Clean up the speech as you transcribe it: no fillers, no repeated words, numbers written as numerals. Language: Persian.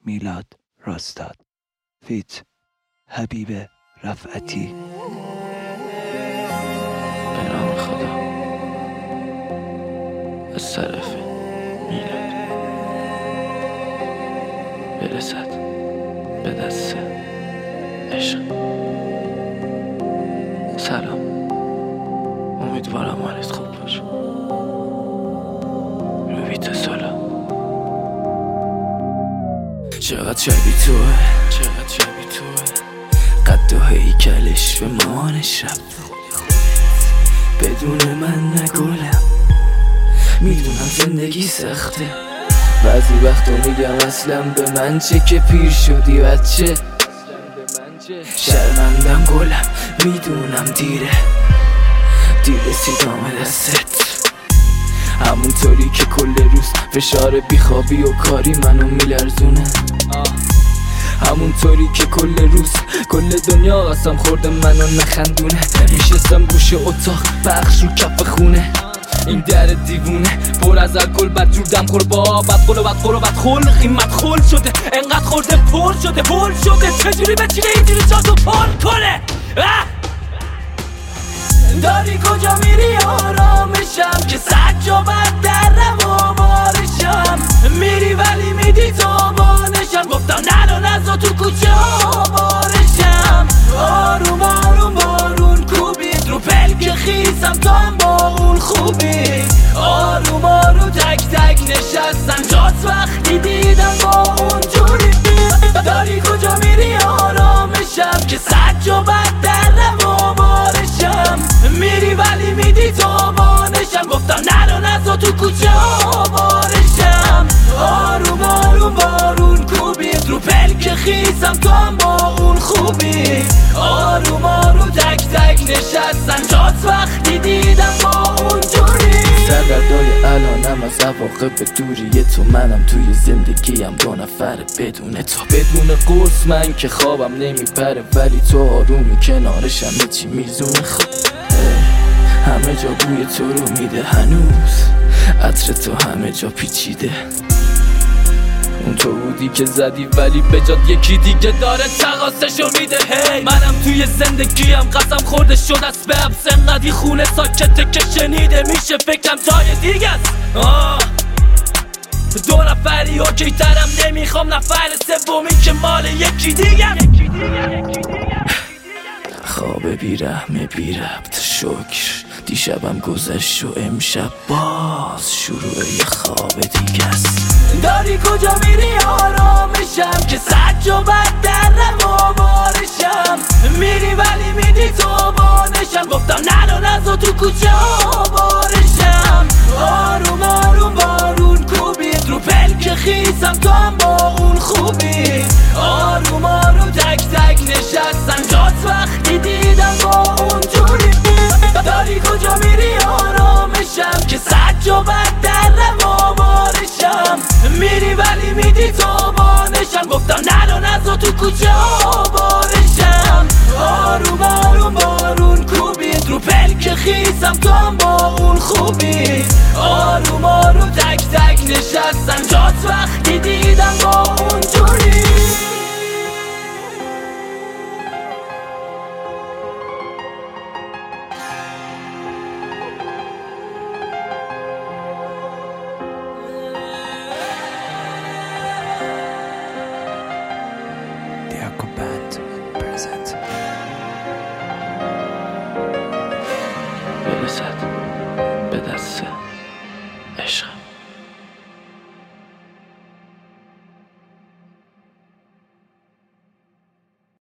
میلاد راستاد فیت حبیب رفعتی. به نام خدا، از طرف میلاد برسد به دست عشق. سلام، امیدوارم حالت خوب باشه. رویت سالا چقدر شبیه توه، چقدر شبیه توه، قد و هیکلش به مامانش رفته. بدون من نگولم، میدونم زندگی سخته. بعضی وقتا میگم اصلا به من چه که پیر شدی بچه. شرمندم گلم، میدونم دیره سیدام دستت. همونطوری که کل روز فشار بیخوابی و کاری منو میلرزونه. همونطوری که کل روز کل دنیا قسم خورده منو نخندونه. میشستم گوشه اتاق بخش رو کف خونه. این در دیوونه پر از الکل، بدجور دم خور با بدقل و بدخور و بدخلق. این مدخل شده انقدر خورده پر شده چجوری بچینه اینجوری جاتو پر کنه. داری کجا میری آرامشم که سگ جا بد در روامارشم. میری ولی میدی تابانشم. گفتم نلو نزا تو کوچه آبارشم. آروم آروم بارون کوبید رو پلک خیسم تا هم با اون خوبی. آروم آروم تک تک نشستم جات وقتی دیدم با اون جوری. داری کجا میری آرامشم که سگ جا بد در روامارشم. میری ولی میدی تابانشم. گفتم نلو نزا تو کوچه آبارشم. آروم آروم بارون کوبید رو پلک خیسم تا هم با اون خوبی. آروم آروم تک تک نشستم جات وقتی دیدم با اون جوری. سردردای الانم از عواقب دوری تو. منم توی زندگیم دو نفر بدون تو. بدون قرص من که خوابم نمیپره، ولی تو آرومی کنارشم هیچی میزونه. خب همه جا بوی تو رو میده هنوز. عطر تو همه جا پیچیده. اون تو بودی که زدی ولی به جات یکی دیگه داره تقاسشو میده. هی منم توی زندگیم قسم خورده شد از به حبس. انقدی خونه ساکته که شنیده میشه فکرم جای دیگه است. دو نفری اوکی ترم، نمیخوام نفر سومی که مال یکی دیگه. خواب بیرحم بی ربط شکر. دیشبم گذشت و امشب باز شروع یه خواب دیگه است. داری کجا میری آرامشم که سج و بد در روامارشم. میری ولی میدی تابانشم. گفتم نلو نزا تو کوچه آبارشم. آروم آروم بارون کوبید رو پلک خیسم تا هم با اون خوبی. آروم آروم تک تک نشستم جات وقتی دیدم با اون جوری. داری کجا میری آرامشم که سج و بد در روامارشم. میری ولی میدی تابانشم. گفتم نلو نزا تو کوچه آبارشم. آروم آروم بارون کوبید رو پلک خیسم تا هم با اون خوبی. آروم آروم تک تک نشستم جات وقتی دیدم با اون جوری. Band present. برسد